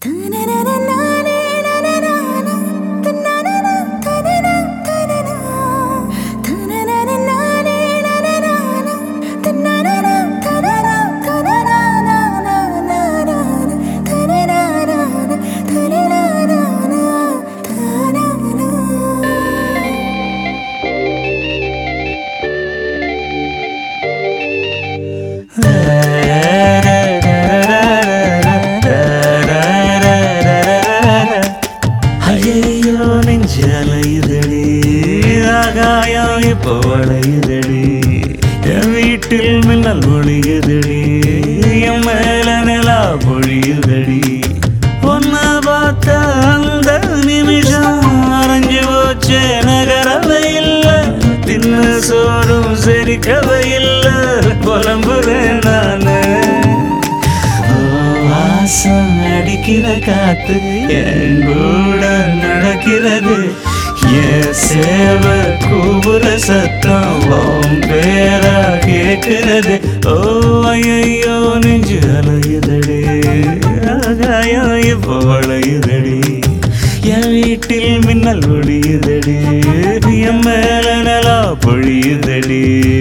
ஐயோ நெஞ்சலையுதடி ஆகாயம் இப்போ வளையுதடி என் வீட்டில் மின்னல் ஒளியுதடி என் மேல நிலா பொழியுதடி ஒன்ன பார்த்த அந்த நிமிஷம் அரைஞ்சு போச்சே நகரவை இல்லை தின்ன சோறும் செரிக்கவை இல்லை புலம்புறேன் நானு வாசம் அடிக்கிற காத்து என் கூட நடக்கிறது என் சேவை கூபுர சத்தம் உன் பேரா கேட்கிறது ஓ ஐயோ நெஞ்சு அலையுதடி ஆகாயம் இப்போ வளையுதடி என் வீட்டில் மின்னல் ஒளியுதடி என் மேல நிலா பொழியுதடி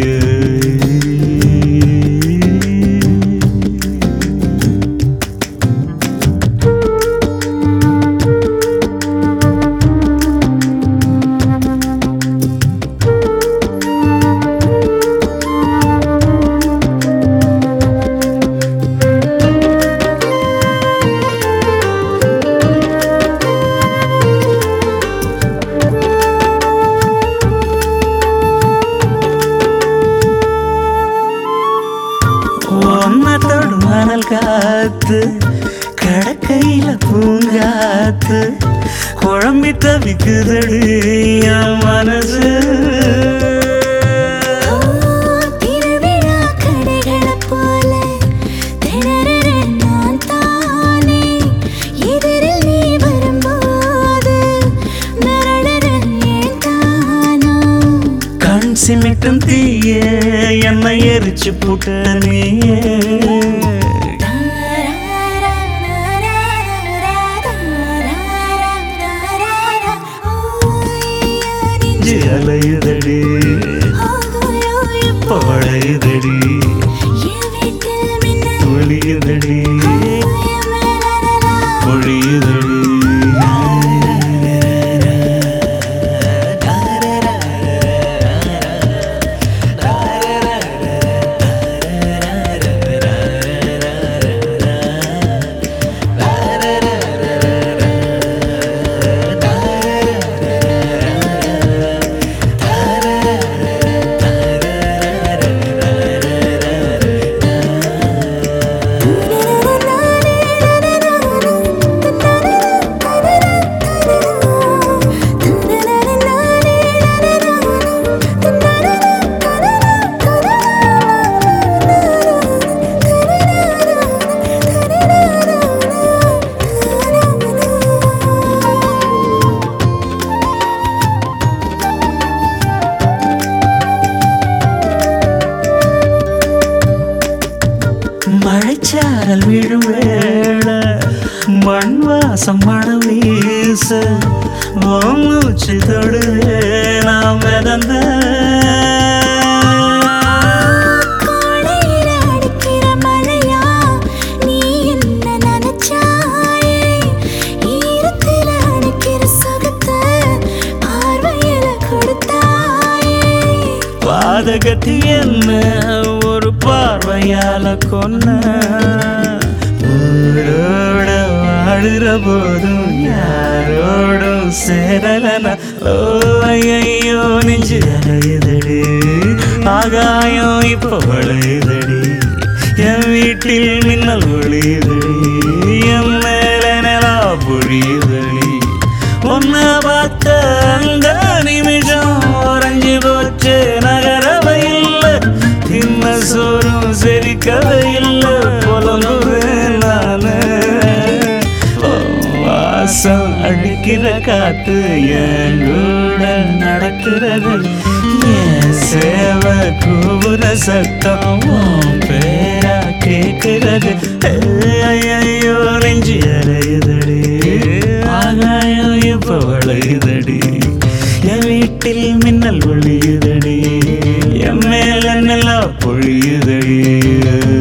ஒன்னத்தோடு மணல் காத்து கடக்கையில பூங்காத்து குழம்பி தவிக்குதடி என் மனசு சிமிட்டும் தீய என்னை எரிச்சு புட்ட நீயே அலையுதடி பழையுதடி ஒளியுதடி பொழியுதடி மழைச்சாரல் விழும் வேளை மண் வாசம் மழை வீச மூச்சு தொடுவே நாம் மிதந்த பாதகத்தி என்ன ஒரு பார்வையால கொன்ன ஊரோட வாழுற போதும் யாரோடும் சேரலன ஓ ஐயோ நெஞ்சு அலையுதடி ஆகாயம் இப்போ வளையுதடி என் வீட்டில் மின்னல் ஒளியுதடி என் மேல நிலா பொழியுதடி ஒன்ன பார்த்த அந்த நிமிஷம் உறைஞ்சு போச்சு நகரவை இல்லை தின்ன சோறும் செரிக்கவை இல்லை புலம்புறேன் நானு வாசம் அடிக்கிற காத்து என் கூட நடக்கிறது என் சேவை கூபுர சத்தம் உன் பேரா கேட்கிறது ஐயோ நெஞ்சு அலையுது என் வீட்டில் மின்னல் ஒளியுதடி, என் மேல நிலா பொழியுதடி.